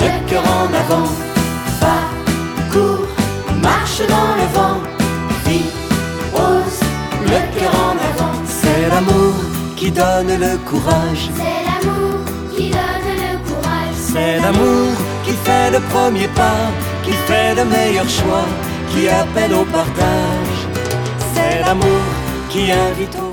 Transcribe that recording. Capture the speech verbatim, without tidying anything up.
le cœur en avant. Va, cours, marche dans le vent. Vis, ose, le cœur en avant. C'est l'amour qui donne le courage. C'est l'amour qui donne le courage. C'est l'amour qui fait le premier pas, qui fait le meilleur choix, qui appelle au partage. C'est l'amour qui invite au